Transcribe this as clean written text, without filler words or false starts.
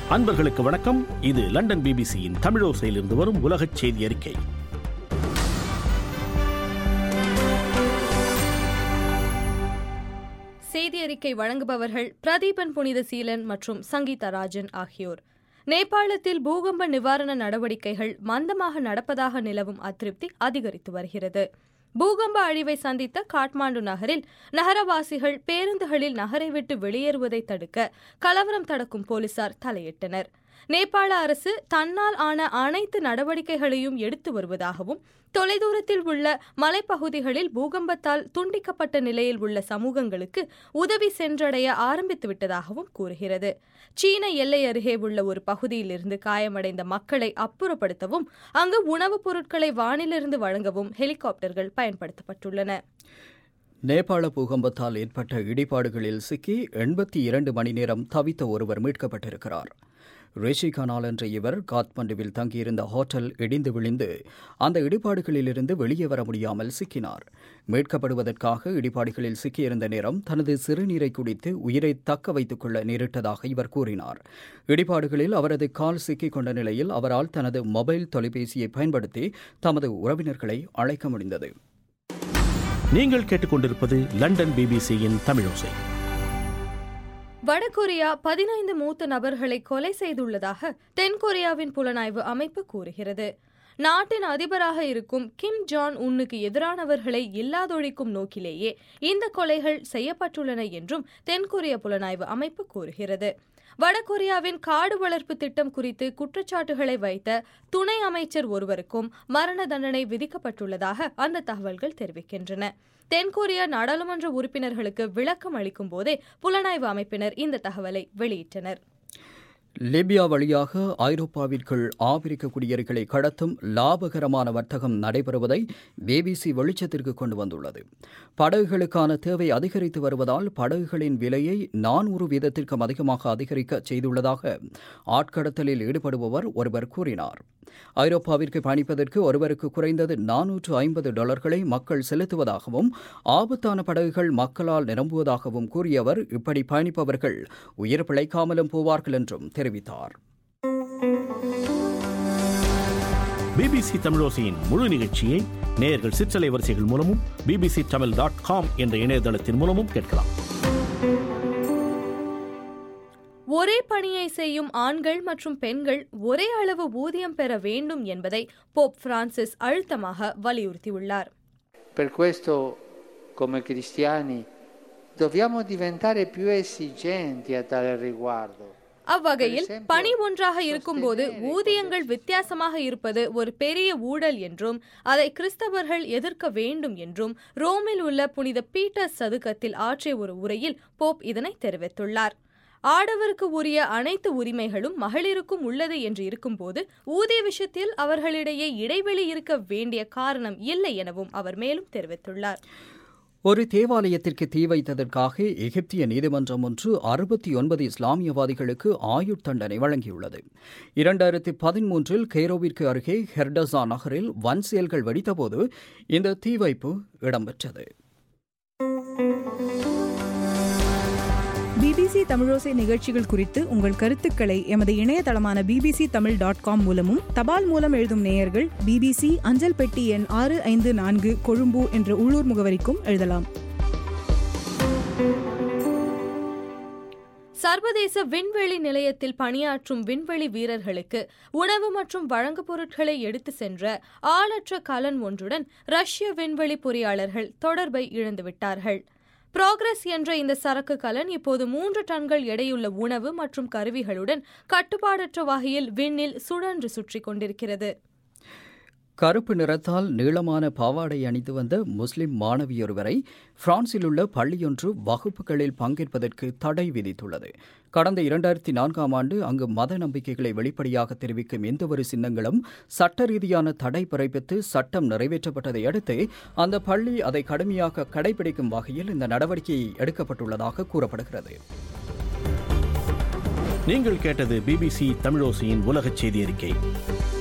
அன்பர்களுக்கு வணக்கம். இது லண்டன் பிபிசியின் தமிழோசையிலிருந்து வரும் உலகச் செய்தி அறிக்கை. செய்தி அறிக்கை வழங்குபவர்கள் பிரதீபன் புனிதசீலன் மற்றும் சங்கீதா ராஜன் ஆகியோர். நேபாளத்தில் பூகம்ப நிவாரண நடவடிக்கைகள் மந்தமாக நடப்பதாக நிலவும் அதிருப்தி அதிகரித்து வருகிறது. பூகம்ப அழிவை சந்தித்த காட்மாண்டு நகரில் நகரவாசிகள் பேருந்துகளில் நகரை விட்டு வெளியேறுவதை தடுக்க கலவரம் தடுக்கும் போலீசார் தலையிட்டனர். நேபாள அரசு தன்னால் ஆன அனைத்து நடவடிக்கைகளையும் எடுத்து வருவதாகவும், தொலைதூரத்தில் உள்ள மலைப்பகுதிகளில் பூகம்பத்தால் துண்டிக்கப்பட்ட நிலையில் உள்ள சமூகங்களுக்கு உதவி சென்றடைய ஆரம்பித்துவிட்டதாகவும் கூறுகிறது. சீன எல்லை அருகே உள்ள ஒரு பகுதியிலிருந்து காயமடைந்த மக்களை அப்புறப்படுத்தவும், அங்கு உணவுப் பொருட்களை வானிலிருந்து வழங்கவும் ஹெலிகாப்டர்கள் பயன்படுத்தப்பட்டுள்ளன. நேபாள பூகம்பத்தால் ஏற்பட்ட இடிபாடுகளில் சிக்கி 82 மணி நேரம் தவித்த ஒருவர் மீட்கப்பட்டிருக்கிறார். ரிஷி கனால் என்ற இவர் காத்மண்டுவில் தங்கியிருந்த ஹோட்டல் இடிந்து விழுந்து அந்த இடிபாடுகளிலிருந்து வெளியே வர முடியாமல் சிக்கினார். மீட்கப்படுவதற்காக இடிபாடுகளில் சிக்கியிருந்த நேரம் தனது சிறுநீரை குடித்து உயிரை தக்க வைத்துக் கொள்ள நேரிட்டதாக இவர் கூறினார். இடிபாடுகளில் அவரது கால் சிக்கிக் கொண்ட நிலையில் அவரால் தனது மொபைல் தொலைபேசியை பயன்படுத்தி தமது உறவினர்களை அழைக்க முடிந்தது. நீங்கள் கேட்டுக்கொண்டிருப்பது லண்டன் பிபிசியின் தமிழோசை. வடகொரியா 15 மூத்த நபர்களை கொலை செய்துள்ளதாக தென்கொரியாவின் புலனாய்வு அமைப்பு கூறுகிறது. நாட்டின் அதிபராக இருக்கும் கிம் ஜாங் உன்னுக்கு எதிரானவர்களை இல்லாதொழிக்கும் நோக்கிலேயே இந்த கொலைகள் செய்யப்பட்டுள்ளன என்றும் தென்கொரிய புலனாய்வு அமைப்பு கூறுகிறது. வடகொரியாவின் காடு வளர்ப்பு திட்டம் குறித்து குற்றச்சாட்டுகளை வைத்த துணை அமைச்சர் ஒருவருக்கும் மரண தண்டனை விதிக்கப்பட்டுள்ளதாக அந்த தகவல்கள் தெரிவிக்கின்றன. தென்கொரியா நாடாளுமன்ற உறுப்பினர்களுக்கு விளக்கம் அளிக்கும் போதே புலனாய்வு அமைப்பினர் இந்த தகவலை வெளியிட்டனர். லிபியா வழியாக ஐரோப்பாவிற்குள் ஆப்பிரிக்க குடியேறிகளை கடத்தும் லாபகரமான வர்த்தகம் நடைபெறுவதை பிபிசி வெளிச்சத்திற்கு கொண்டு வந்துள்ளது. படகுகளுக்கான தேவை அதிகரித்து வருவதால் படகுகளின் விலையை 400% அதிகமாக அதிகரிக்க செய்துள்ளதாக ஆட்கடத்தலில் ஈடுபடுபவர் ஒருவர் கூறினார். ஐரோப்பாவிற்கு பயணிப்பதற்கு ஒருவருக்கு குறைந்தது $450 மக்கள் செலுத்துவதாகவும், ஆபத்தான படகுகள் மக்களால் நிரம்புவதாகவும் கூறியவர், இப்படி பயணிப்பவர்கள் உயிர் பிழைக்காமலும் போவார்கள் என்றும் தெரிவித்தார். பிபிசி தமிழோசையின் முழு நிகழ்ச்சியை நேயர்கள் சிற்றலை வரிசைகள் மூலமும் bbctamil.com என்ற இணையதளத்தின் மூலமும் கேட்கலாம். ஒரே பணியை செய்யும் ஆண்கள் மற்றும் பெண்கள் ஒரே அளவு ஊதியம் பெற வேண்டும் என்பதை போப் பிரான்சிஸ் அழுத்தமாக வலியுறுத்தியுள்ளார். Per questo, come cristiani, dobbiamo diventare più esigenti a tale riguardo. அவ்வகையில் பணி ஒன்றாக இருக்கும்போது ஊதியங்கள் வித்தியாசமாக இருப்பது ஒரு பெரிய ஊழல் என்றும், அதை கிறிஸ்தவர்கள் எதிர்க்க வேண்டும் என்றும் ரோமில் உள்ள புனித பீட்டர் சதுக்கத்தில் ஆற்றிய ஒரு உரையில் போப் இதனை தெரிவித்துள்ளார். ஆடவருக்கு உரிய அனைத்து உரிமைகளும் மகளிருக்கும் உள்ளது என்று இருக்கும்போது ஊதிய விஷயத்தில் அவர்களிடையே இடைவெளி இருக்க வேண்டிய காரணம் இல்லை எனவும் அவர் மேலும் தெரிவித்துள்ளார். ஒரு தேவாலயத்திற்கு தீ வைத்ததற்காக எகிப்திய நீதிமன்றம் ஒன்று 69 இஸ்லாமியவாதிகளுக்கு ஆயுட் தண்டனை வழங்கியுள்ளது. 2013 கெய்ரோவிற்கு அருகே ஹெர்டசா நகரில் வன் செயல்கள் வெடித்தபோது இந்த தீ வைப்பு இடம்பெற்றது. பிபிசி தமிழோசை நிகழ்ச்சிகள் குறித்து உங்கள் கருத்துக்களை எமது இணையதளமான bbctamil.com மூலமும், தபால் மூலம் எழுதும் நேயர்கள் பிபிசி அஞ்சல் பெட்டி எண் 654 கொழும்பு என்ற உள்ளூர் முகவரிக்கும் எழுதலாம். சர்வதேச விண்வெளி நிலையத்தில் பணியாற்றும் விண்வெளி வீரர்களுக்கு உணவு மற்றும் வழங்கு பொருட்களை எடுத்து சென்ற ஆளற்ற கலன் ஒன்றுடன் ரஷ்ய விண்வெளி பொறியாளர்கள் தொடர்பை இழந்துவிட்டார்கள். புரோகிரஸ் என்ற இந்த சரக்கு கலன் இப்போது 3 டன்கள் எடையுள்ள உணவு மற்றும் கருவிகளுடன் கட்டுப்பாடற்ற வகையில் விண்ணில் சுழன்று சுற்றி கொண்டிருக்கிறது. கருப்பு நிறத்தால் நீளமான பாவாடை அணிந்து வந்த முஸ்லிம் மாணவியொருவரை பிரான்சில் உள்ள பள்ளியொன்று வகுப்புகளில் பங்கேற்பதற்கு தடை விதித்துள்ளது. கடந்த 2004ஆம் ஆண்டு அங்கு மத நம்பிக்கைகளை வெளிப்படையாக தெரிவிக்கும் எந்தவொரு சின்னங்களும் சட்ட ரீதியான தடை பிறப்பித்து சட்டம் நிறைவேற்றப்பட்டதை அடுத்து அந்த பள்ளி அதை கடுமையாக கடைபிடிக்கும் வகையில் இந்த நடவடிக்கை எடுக்கப்பட்டுள்ளதாக கூறப்படுகிறது. நீங்கள் கேட்டது பிபிசி தமிழோசையின் உலகச் செய்தி அறிக்கை.